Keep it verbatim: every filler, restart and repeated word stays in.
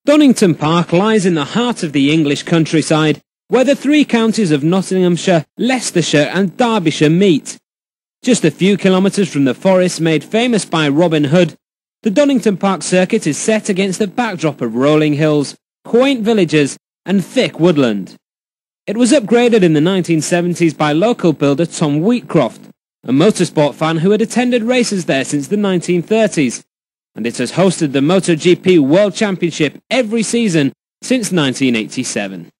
Donington Park lies in the heart of the English countryside, where the three counties of Nottinghamshire, Leicestershire and Derbyshire meet. Just a few kilometres from the forest made famous by Robin Hood, the Donington Park circuit is set against the backdrop of rolling hills, quaint villages and thick woodland. It was upgraded in the nineteen seventies by local builder Tom Wheatcroft, a motorsport fan who had attended races there since the nineteen thirties, and it has hosted the MotoGP World Championship every season since nineteen eighty-seven.